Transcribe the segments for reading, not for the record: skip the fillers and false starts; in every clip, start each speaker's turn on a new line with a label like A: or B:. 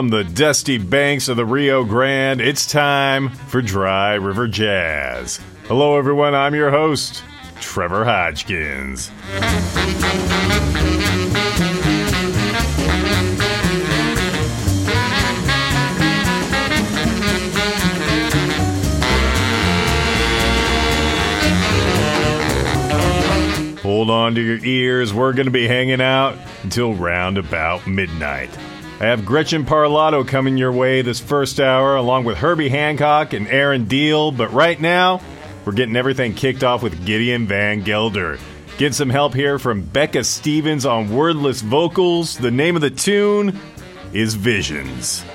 A: From the dusty banks of the Rio Grande, it's time for Dry River Jazz. Hello, everyone. I'm your host, Trevor Hodgkins. Hold on to your ears. We're going to be hanging out until round about midnight. I have Gretchen Parlato coming your way this first hour, along with Herbie Hancock and Aaron Deal. But right now, we're getting everything kicked off with Gideon Van Gelder. Get some help here from Becca Stevens on wordless vocals. The name of the tune is Visions.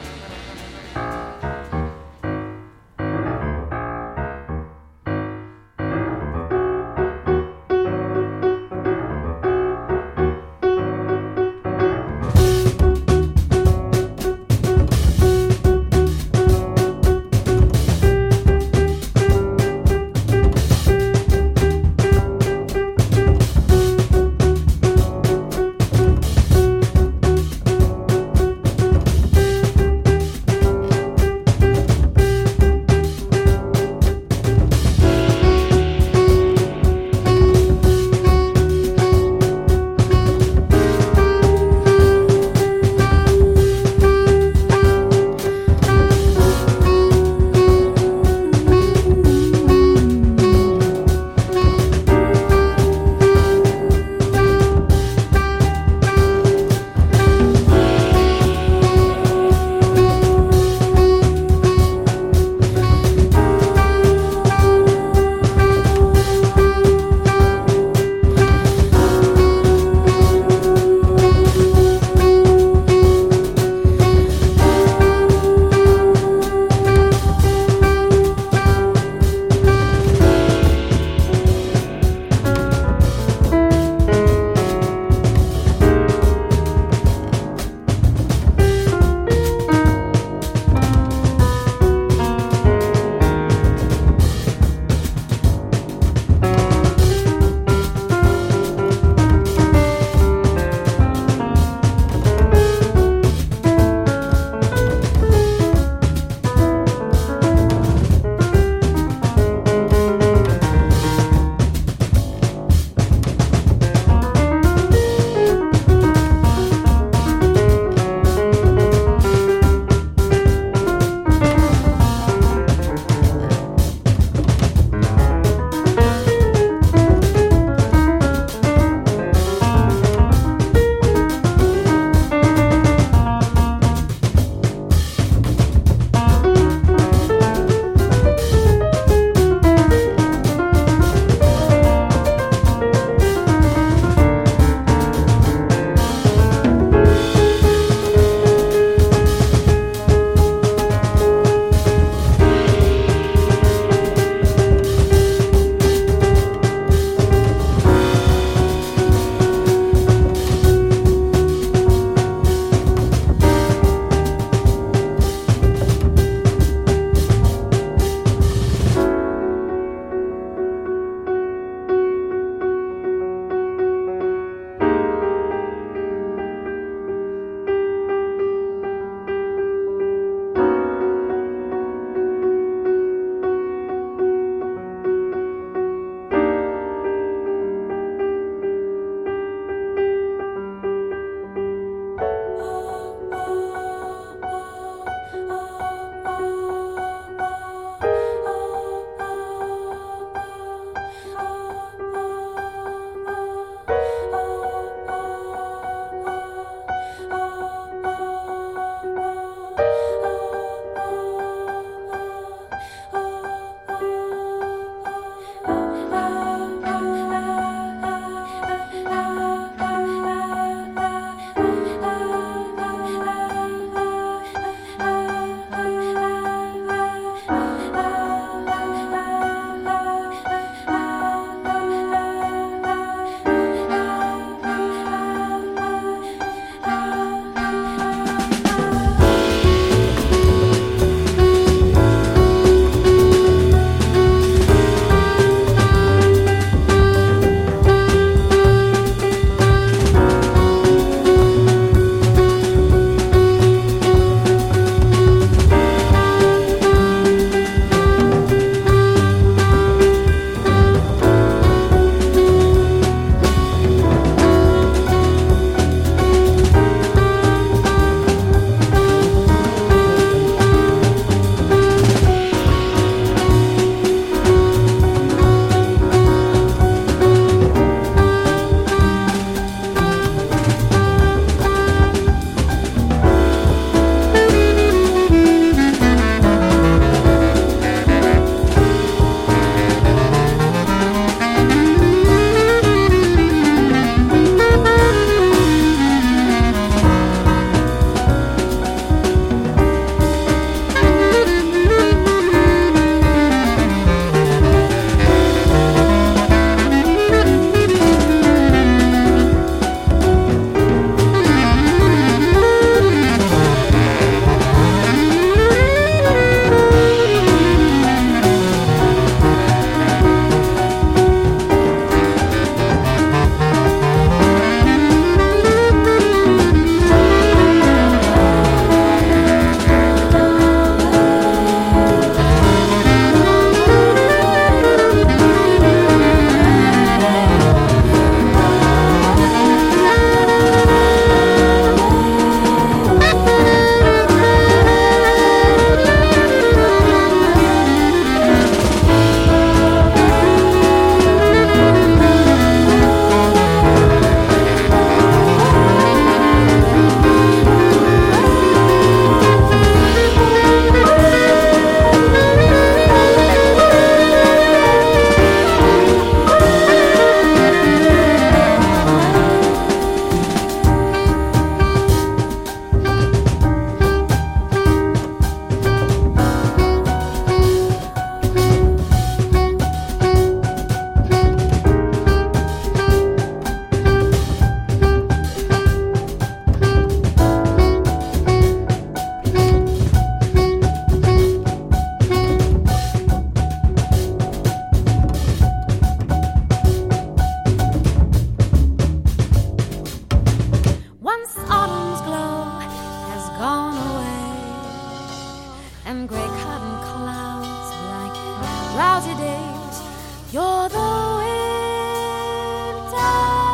B: and gray cotton clouds like drowsy days. You're the winter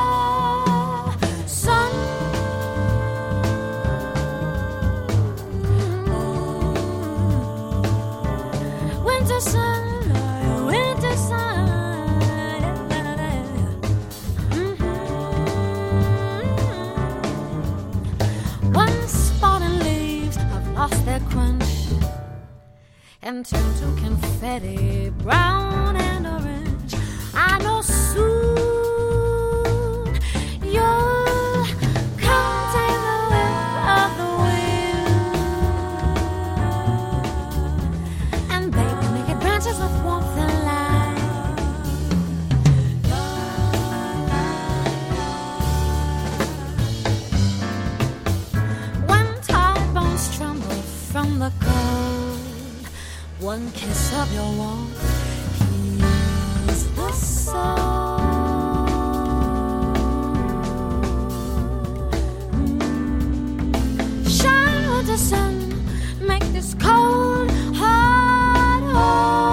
B: sun. Winter sun, winter sun. Once fallen leaves have lost their crunch and turned to confetti, brown and orange. I know soon you'll come take the whip of the wind, and baby, make it branches with warmth and light. When tired bones tremble from the cold, one kiss of your warmth heals the soul. Shine with the sun, make this cold heart whole.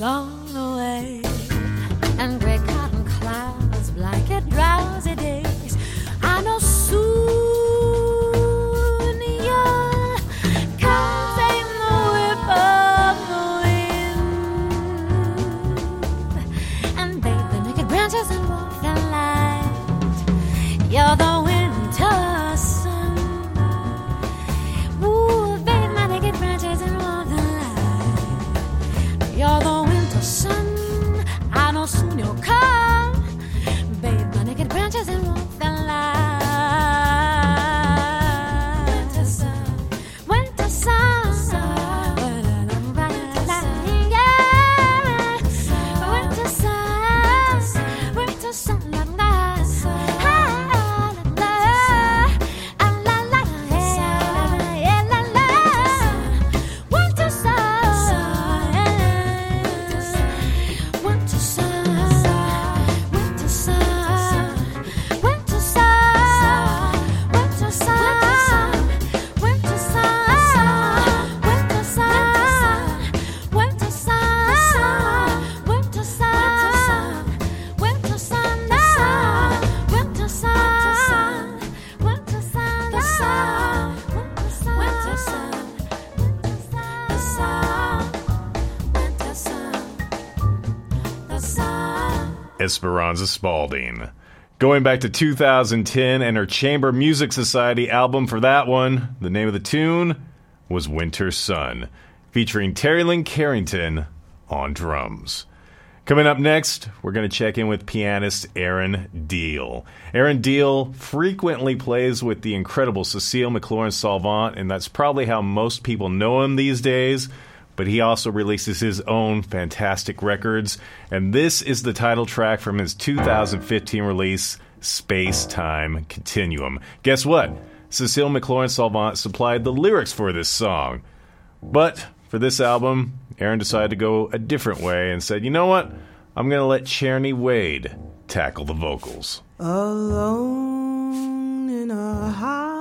B: gone away, and gray cotton clouds blanket drowsy days. I know soon you'll come, sing the whip of the wind, and bathe the naked branches in warmth and light. You're the winter sun. Ooh, bathe my naked branches in warmth and light. You're the winter sun. I know soon you'll come, bathe my naked branches in warmth and light. Winter sun, winter sun, yeah. Winter sun, winter sun, la la.
A: Esperanza Spalding. Going back to 2010 and her Chamber Music Society album for that one, the name of the tune was Winter Sun, featuring Terry Lynn Carrington on drums. Coming up next, we're going to check in with pianist Aaron Diehl. Aaron Diehl frequently plays with the incredible Cecile McLaurin-Salvant, and that's probably how most people know him these days. But he also releases his own fantastic records, and this is the title track from his 2015 release, Space Time Continuum. Guess what? Cecile McLaurin-Salvant supplied the lyrics for this song. But for this album, Aaron decided to go a different way and said, you know what? I'm going to let Cherny Wade tackle the vocals.
C: Alone in a house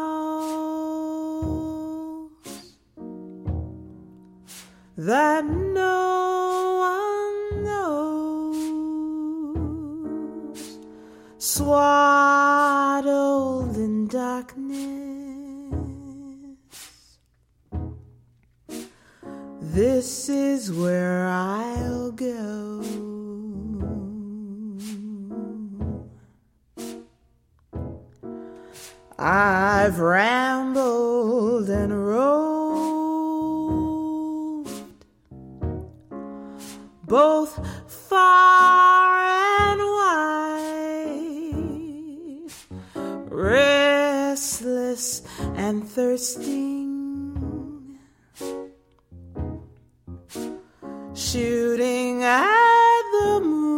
C: that no one knows, swaddled in darkness. This is where I'll go. I've rambled and roved both far and wide, restless and thirsting, shooting at the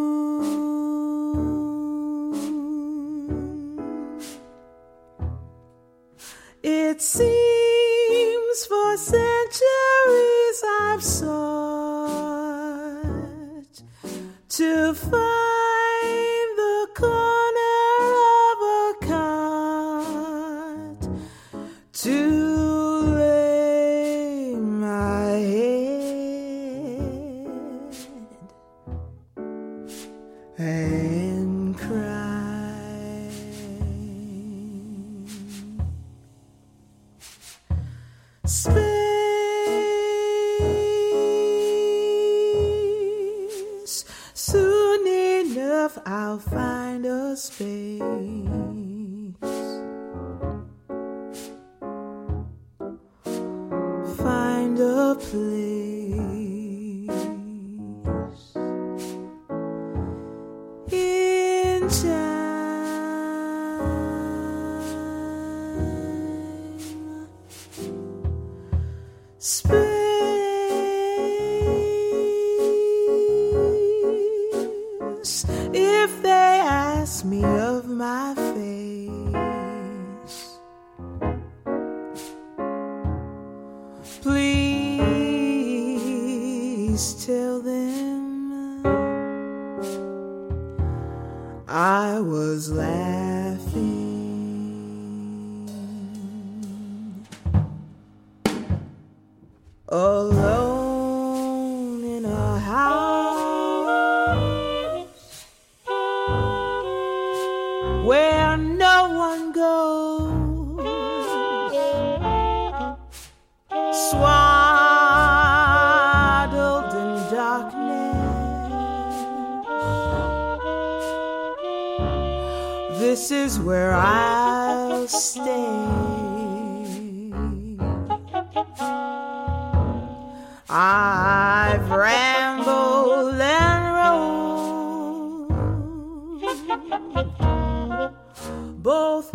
C: moon. It seems for centuries I've sought to find the corner of a cot to lay my head and cry. Space, soon enough I'll find a space, find a place in time. Space, if they ask me of my face, please tell them I was laughing. Alone in a house this is where I'll stay. I've rambled and roamed both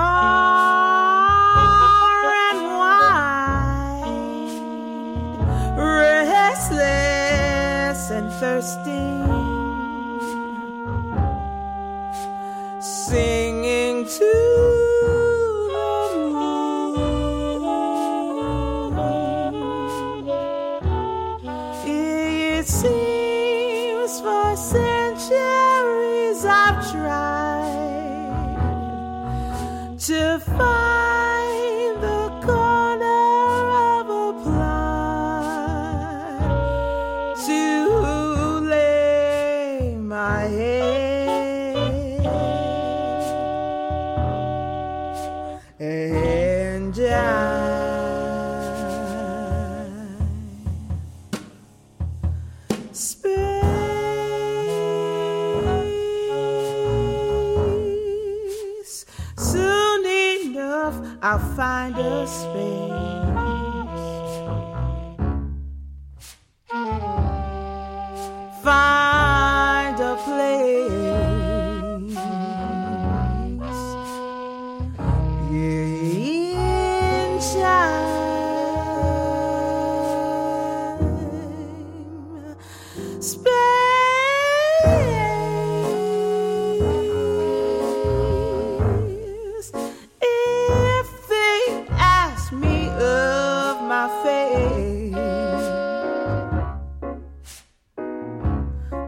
C: far and wide, restless and thirsty, singing to the moon. It seems for centuries I've tried to find the corner of a plot to lay my head and space. Soon enough, I'll find a space. Find a place. In time, space. If they ask me of my fate,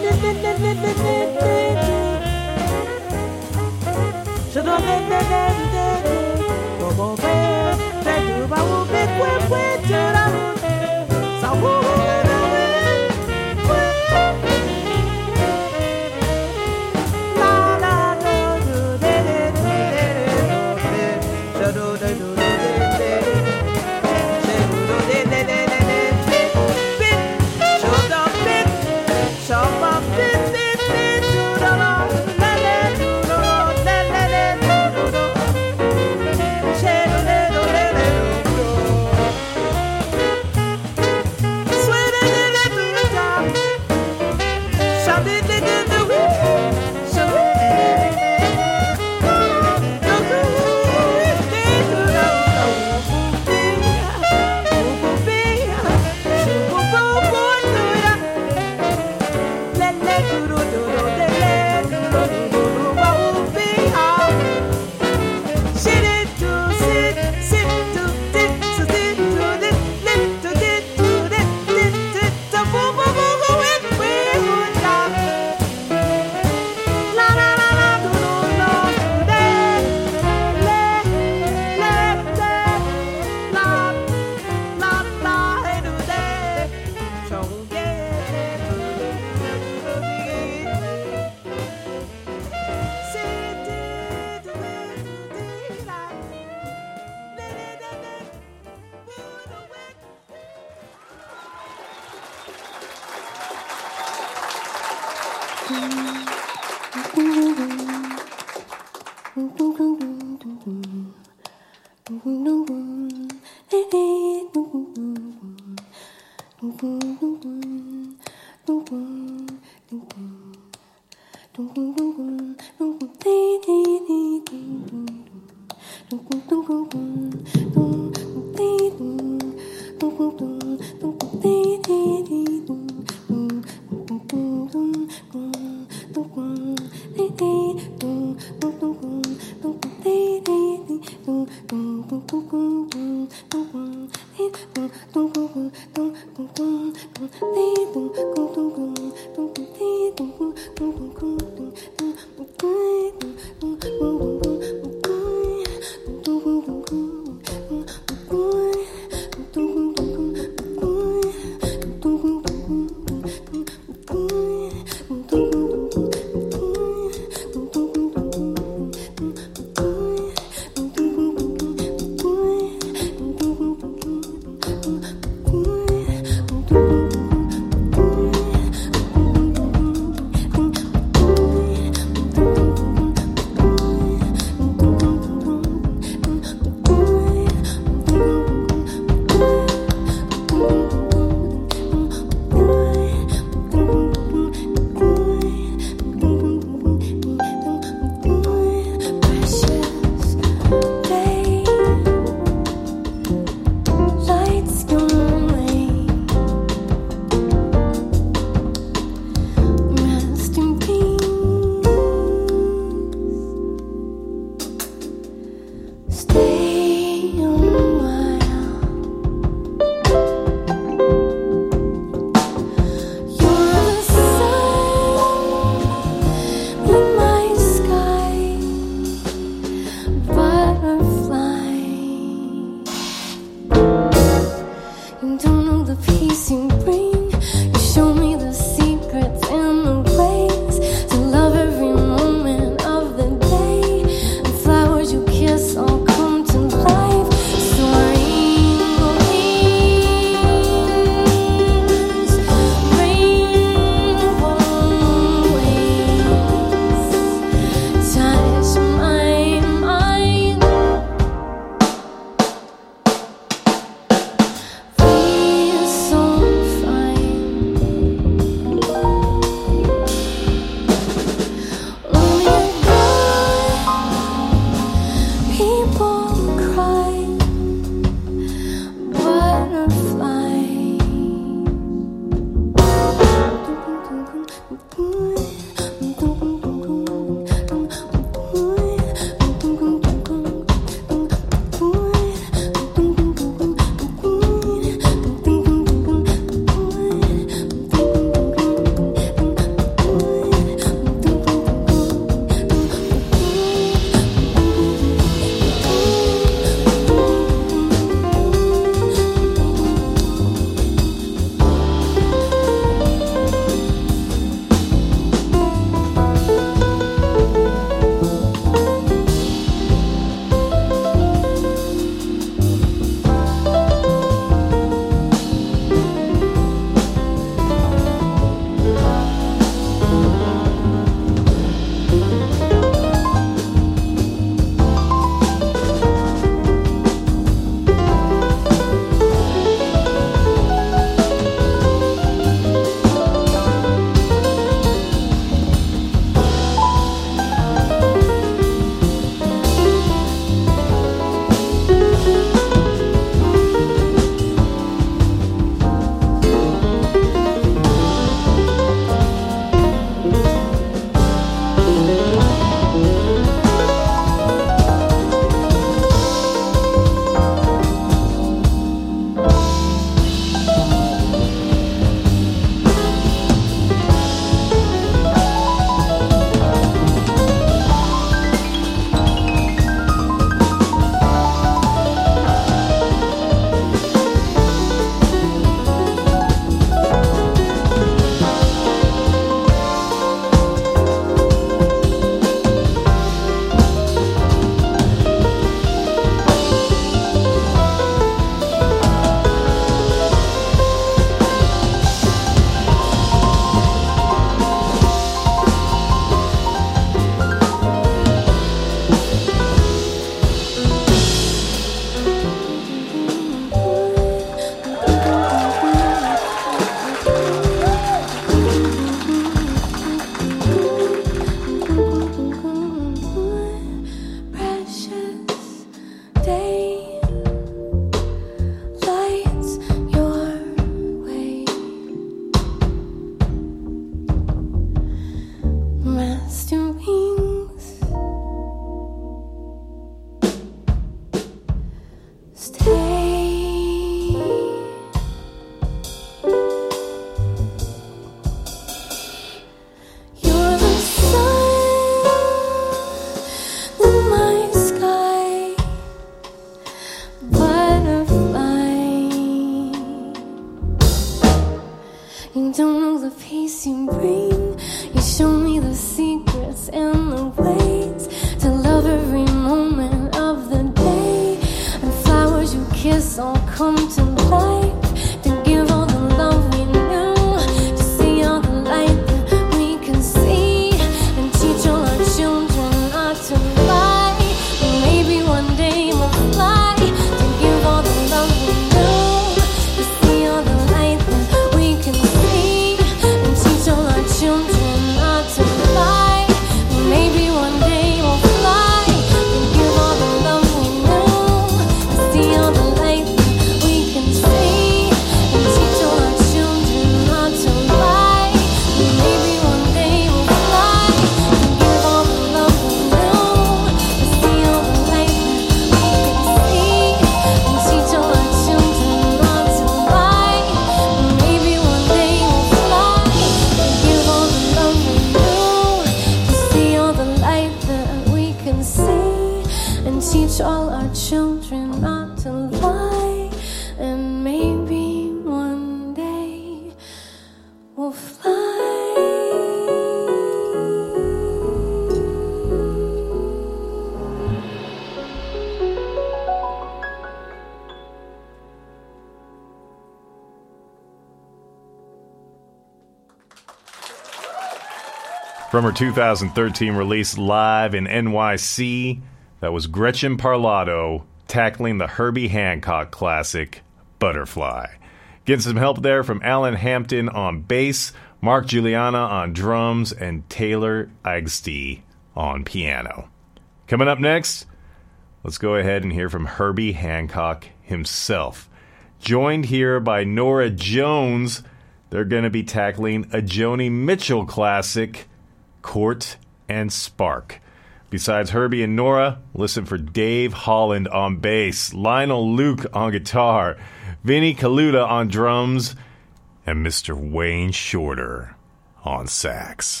A: From her 2013 release Live in NYC, that was Gretchen Parlato tackling the Herbie Hancock classic, Butterfly. Getting some help there from Alan Hampton on bass, Mark Juliana on drums, and Taylor Eigsty on piano. Coming up next, let's go ahead and hear from Herbie Hancock himself. Joined here by Norah Jones, they're going to be tackling a Joni Mitchell classic, Court and Spark. Besides Herbie and Norah, listen for Dave Holland on bass, Lionel Luke on guitar, Vinnie Colaiuta on drums, and Mr. Wayne Shorter on sax.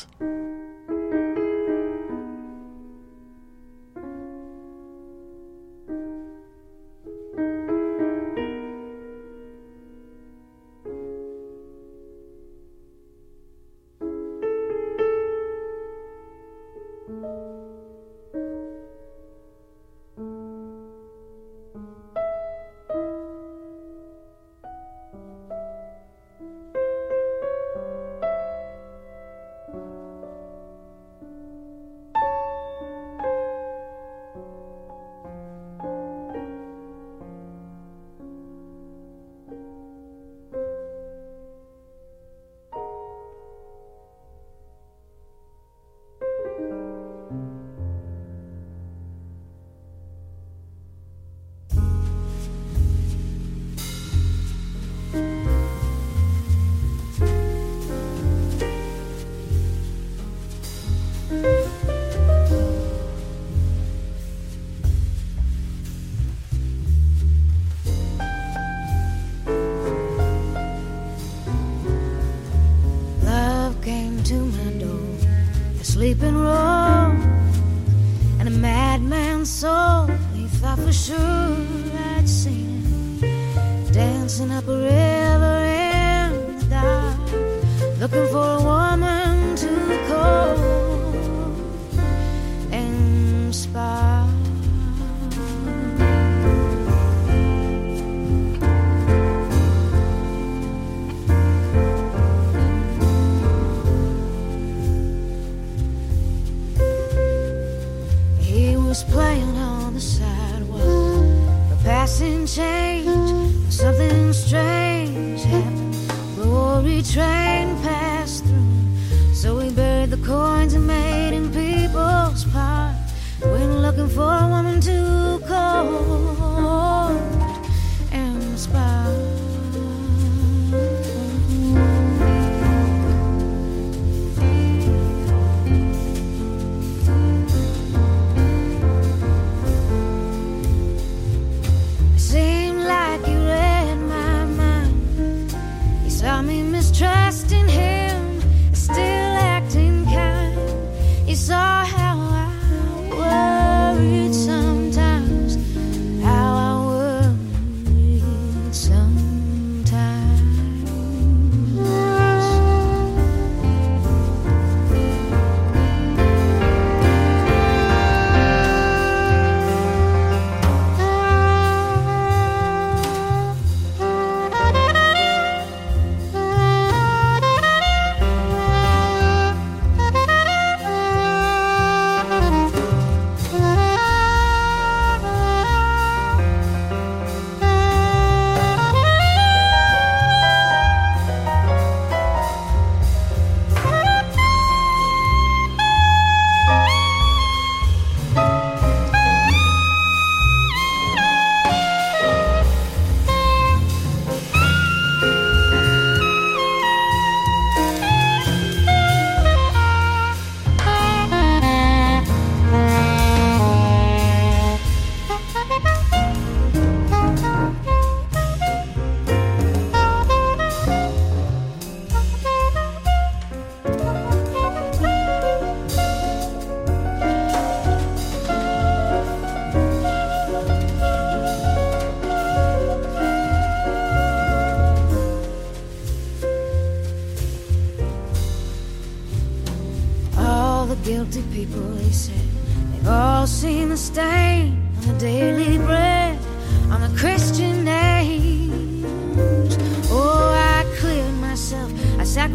B: sleeping row, and a madman's soul. He thought for sure I'd seen him dancing up a river in the dark, looking for a woman to call and spark. Playing on the sidewalk, a passing change, something strange happened. The Glory train passed through, so we buried the coins and made in people's park. Went looking for a woman to call and spark. See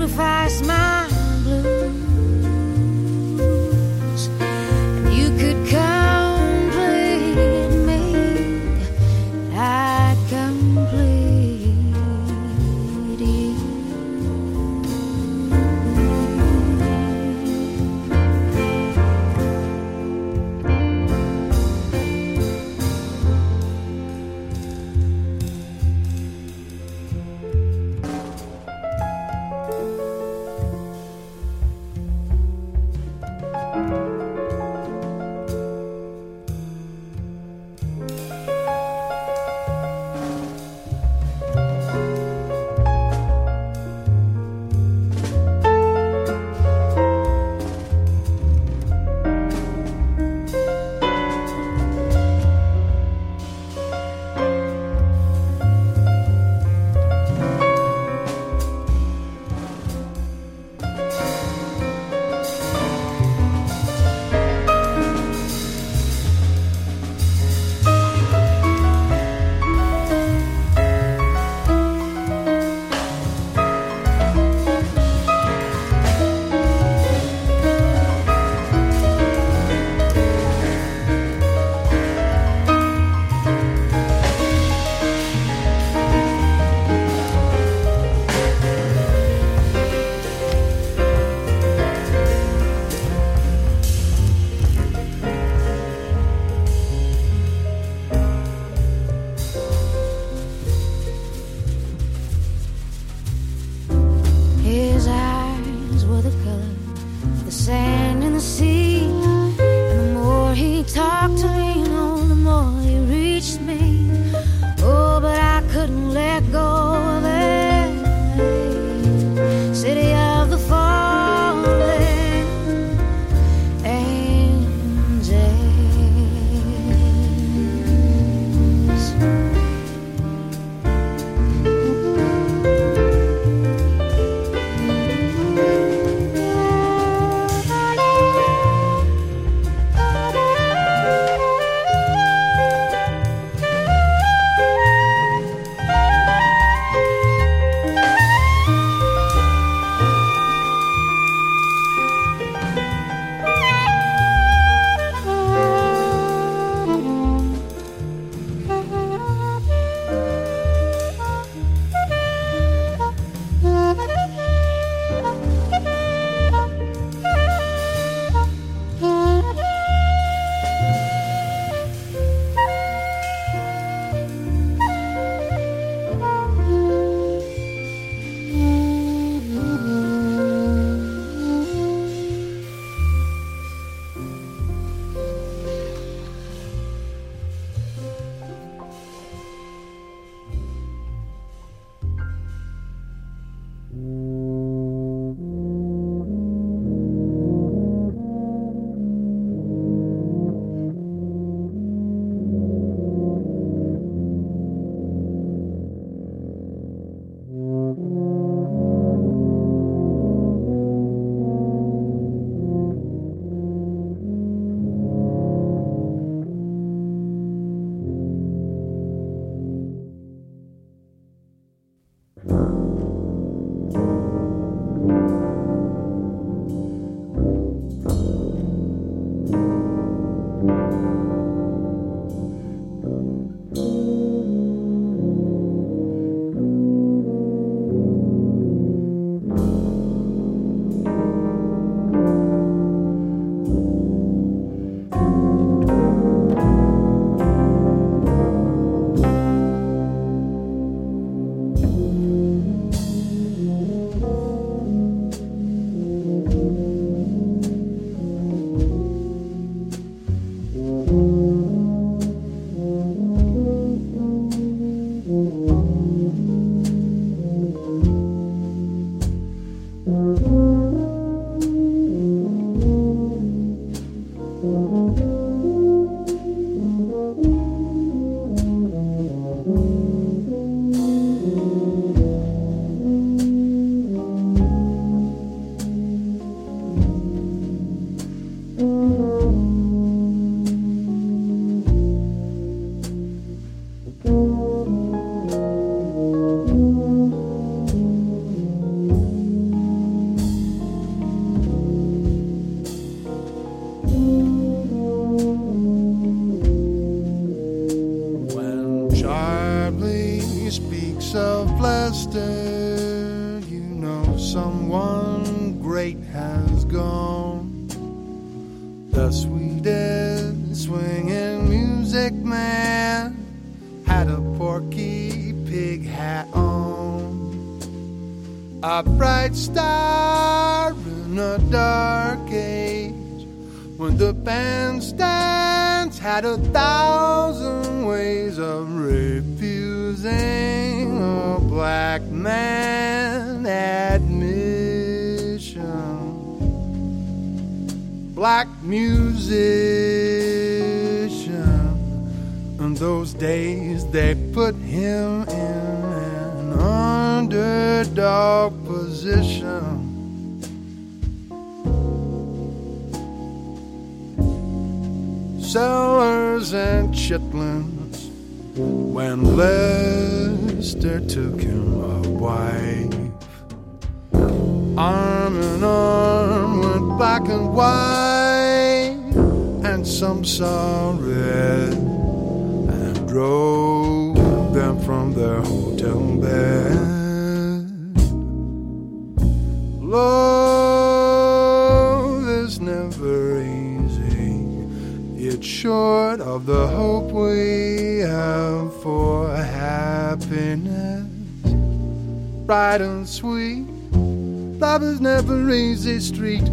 B: sacrifice my blues, and you could complete me, I'd complete you.
D: Charlie speaks of Lester, you know someone great has gone. The sweetest swinging music man had a Porky Pig hat on. A bright star in a dark age, when the bandstands had 1,000 ways of refusing a black man admission. Black musician, in those days they put him in an underdog position. Sellers and chitlins, when Lester took him a wife. Arm in arm went black and white, and some saw red, and drove them from their hotel bed. Love is never easy, it's short of the hope we have for happiness. Bright and sweet, love is never easy street.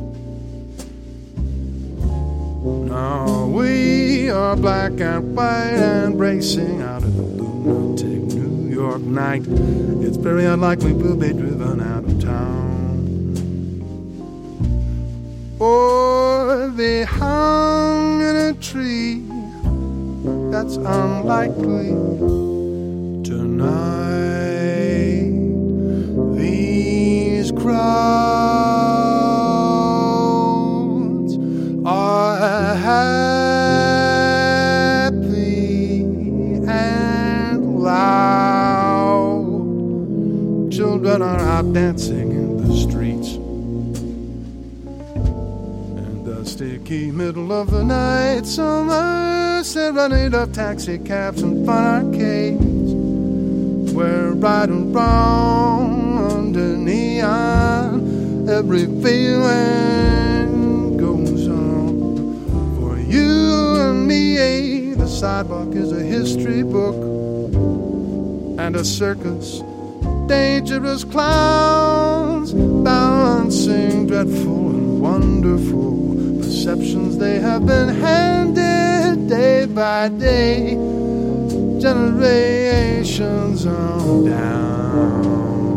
D: Now we are black and white and racing out of the lunatic New York night. It's very unlikely we'll be driven out of town, or be hung in a tree. That's unlikely tonight. These crowds are happy and loud. Children are out dancing in the streets. In the sticky middle of the night, some serenade of taxi cabs and fun arcades, where right and wrong under neon, every feeling goes on. For you and me, the sidewalk is a history book, and a circus, dangerous clowns, balancing dreadful and wonderful perceptions they have been handed day by day, generations on down.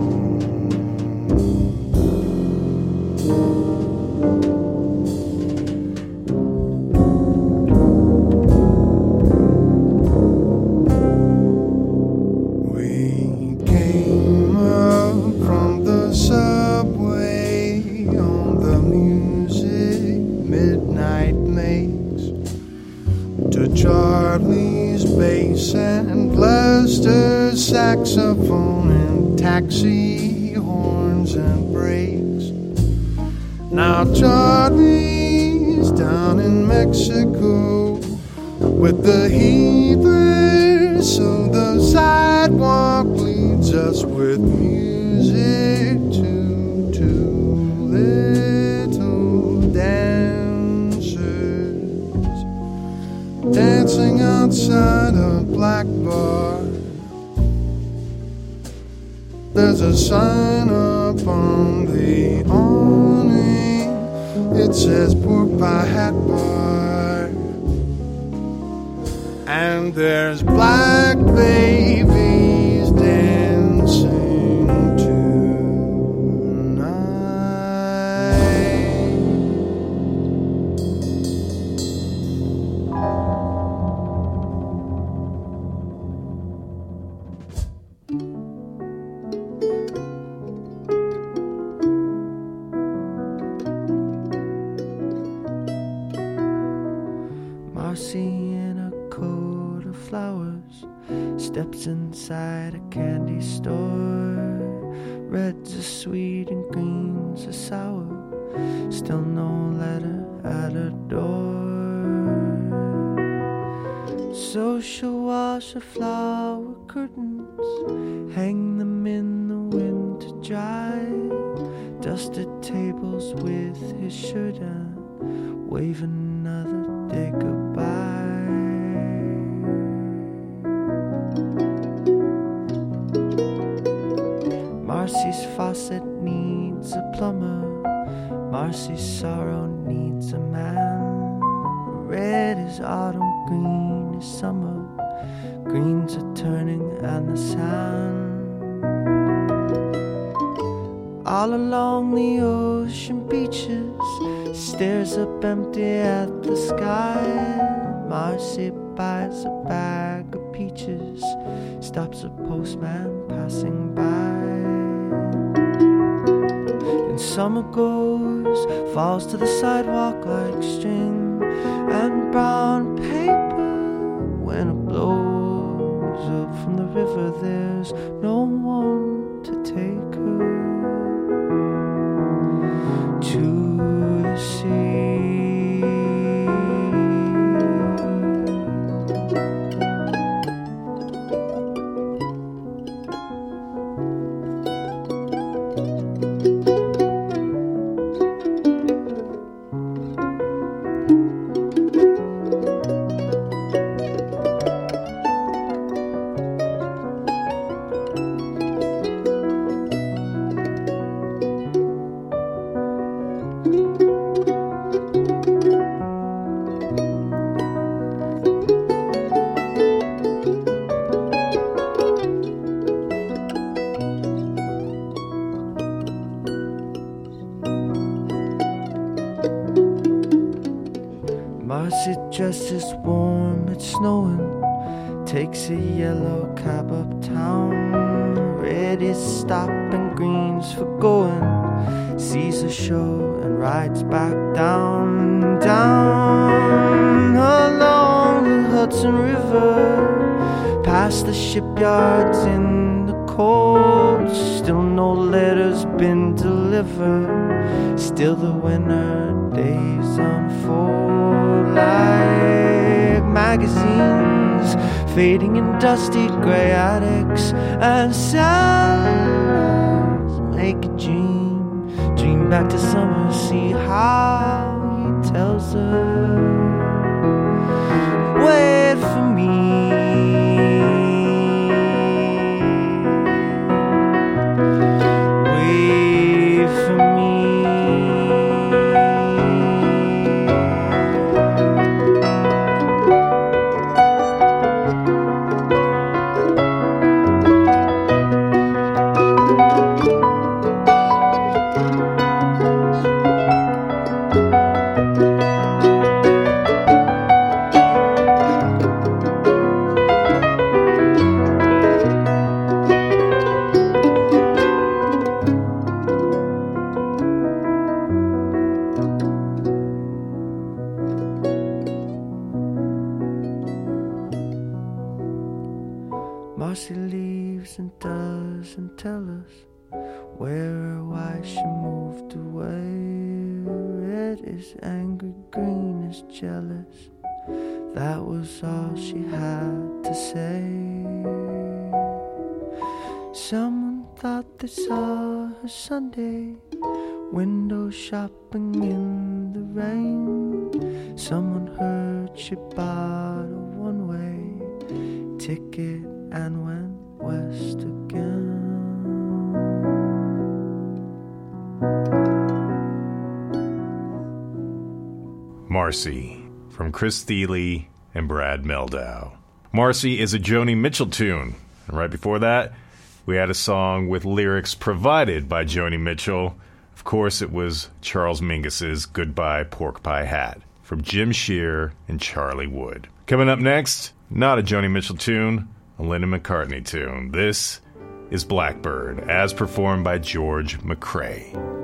D: We came up from the subway on the music midnight makes, to Charlie's bass and Lester's saxophone and taxi horns and brakes. Now Charlie's down in Mexico with the heavers, so the sidewalk leads us with music to two little dancers dancing outside a black bar. There's a sign up on the awning, it says Pork Pie Hat Bar. And there's black babies dancing tonight.
E: Marcy in a coat of flowers steps inside a candy store. Reds are sweet and greens are sour. Still no letter at her door. So she'll wash her flower curtains, hang them in the wind to dry, dusted tables with his shirt and wave another day goodbye. Marcy's faucet needs a plumber, Marcy's sorrow needs a man. Red is autumn, green is summer, greens are turning and the sand. All along the ocean beaches, stares up empty at the sky. Marcy buys a bag of peaches, stops a postman passing by. And summer goes, falls to the sidewalk like string and brown paper. When it blows up from the river, there's no one to take her to the sea. Marcy dresses warm, it's snowing, takes a yellow cab uptown. Red is stopping, green's for going, sees a show and rides back down, down along the Hudson River, past the shipyards in the cold. Still no letters been delivered, still the winter days unfold like magazines fading in dusty gray attics, and cellars make a dream back to summer. See how he tells her, wait for me, wait for me. Marcy leaves and doesn't tell us where or why she moved away. Red is angry, green is jealous. That was all she had to say. Someone thought they saw her Sunday, window shopping in the rain. Someone heard she bought a one-way ticket and went west again.
A: Marcy, from Chris Thile and Brad Mehldau. Marcy is a Joni Mitchell tune. And right before that, we had a song with lyrics provided by Joni Mitchell. Of course, it was Charles Mingus's Goodbye Pork Pie Hat from Jim Shear and Charlie Wood. Coming up next, not a Joni Mitchell tune, a Lennon McCartney tune. This is Blackbird, as performed by George McCrae.